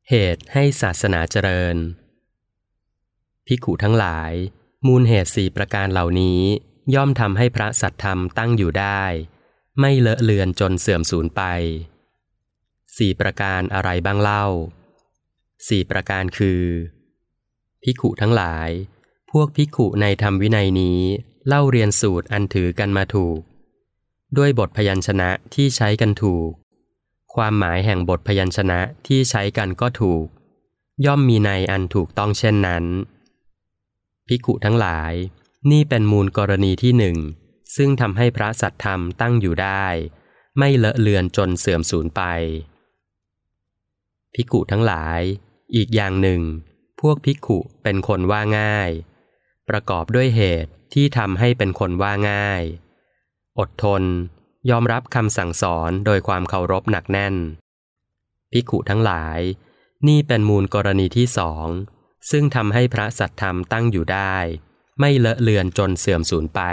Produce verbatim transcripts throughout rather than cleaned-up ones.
เหตุให้ศาสนาเจริญภิกขุทั้งหลายมูลเหตุสี่ประการเหล่านี้ย่อมทำให้พระสัทธรรมตั้งอยู่ได้ไม่เลอะเลือนจนเสื่อมสูญไปสี่ประการอะไรบ้างเล่าสี่ประการคือภิกขุทั้งหลายพวกภิกขุในธรรมวินัยนี้เล่าเรียนสูตรอันถือกันมาถูกด้วยบทพยัญชนะที่ใช้กันถูกความหมายแห่งบทพยัญชนะที่ใช้กันก็ถูกย่อมมีในอันถูกต้องเช่นนั้นภิกขุทั้งหลายนี่เป็นมูลกรณีที่หนึ่งซึ่งทำให้พระสัทธรรมตั้งอยู่ได้ไม่เลอะเลือนจนเสื่อมสูญไปภิกขุทั้งหลายอีกอย่างหนึ่งพวกภิกขุเป็นคนว่าง่ายประกอบด้วยเหตุที่ทำให้เป็นคนว่าง่ายอดทนยอมรับคำสั่งสอนโดยความเคารพหนักแน่นภิกขุทั้งหลายนี่เป็นมูลกรณีที่สองซึ่งทำให้พระสัทธรรมตั้งอยู่ได้ไม่เลอะเลือนจนเสื่อมสูญไป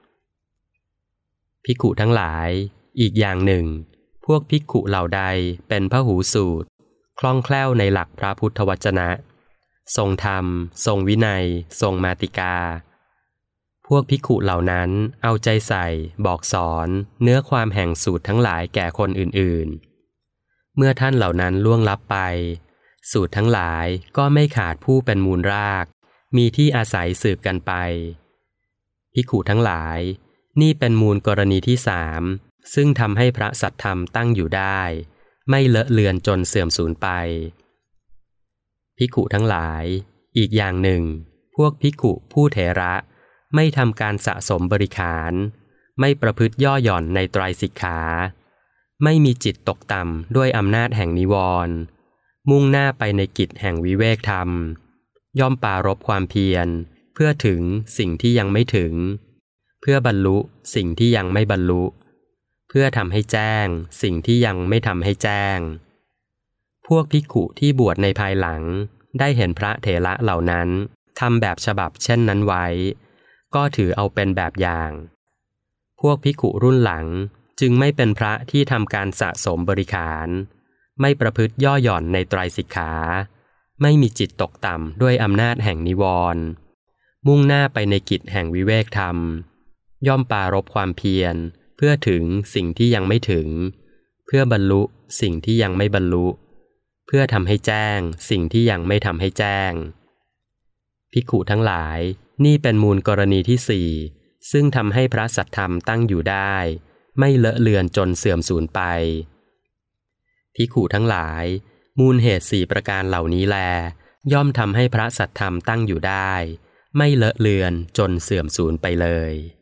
ภิกขุทั้งหลายอีกอย่างหนึ่งพวกภิกขุเหล่าใดเป็นพหูสูตรคล่องแคล่วในหลักพระพุทธวจนะทรงธรรมทรงวินัยทรงมาติกาพวกภิกขุเหล่านั้นเอาใจใส่บอกสอนเนื้อความแห่งสูตรทั้งหลายแก่คนอื่นๆเมื่อท่านเหล่านั้นล่วงลับไปสูตรทั้งหลายก็ไม่ขาดผู้เป็นมูลรากมีที่อาศัยสืบกันไปภิกขุทั้งหลายนี่เป็นมูลกรณีที่สามซึ่งทำให้พระสัทธรรมตั้งอยู่ได้ไม่เลอะเลือนจนเสื่อมสูญไปภิกขุทั้งหลายอีกอย่างหนึ่งพวกภิกขุผู้เถระไม่ทำการสะสมบริขารไม่ประพฤติย่อหย่อนในไตรสิกขาไม่มีจิตตกต่ำด้วยอำนาจแห่งนิวรณ์มุ่งหน้าไปในกิจแห่งวิเวกธรรมย่อมปรารภความเพียรเพื่อถึงสิ่งที่ยังไม่ถึงเพื่อบรรลุสิ่งที่ยังไม่บรรลุเพื่อทำให้แจ้งสิ่งที่ยังไม่ทำให้แจ้งพวกภิกขุที่บวชในภายหลังได้เห็นพระเถระเหล่านั้นทำแบบฉบับเช่นนั้นไว้ก็ถือเอาเป็นแบบอย่างพวกภิกขุรุ่นหลังจึงไม่เป็นพระที่ทำการสะสมบริขารไม่ประพฤติย่อหย่อนในไตรสิกขาไม่มีจิตตกต่ำด้วยอำนาจแห่งนิวรณ์มุ่งหน้าไปในกิจแห่งวิเวกธรรมย่อมปรารภความเพียรเพื่อถึงสิ่งที่ยังไม่ถึงเพื่อบรรลุสิ่งที่ยังไม่บรรลุเพื่อทำให้แจ้งสิ่งที่ยังไม่ทำให้แจ้งภิกขุทั้งหลายนี่เป็นมูลกรณีที่สี่ซึ่งทำให้พระสัทธรรมตั้งอยู่ได้ไม่เลอะเลือนจนเสื่อมสูญไปภิกขุทั้งหลายมูลเหตุสี่ประการเหล่านี้แลย่อมทำให้พระสัทธรรมตั้งอยู่ได้ไม่เลอะเลือนจนเสื่อมสูญไปเลย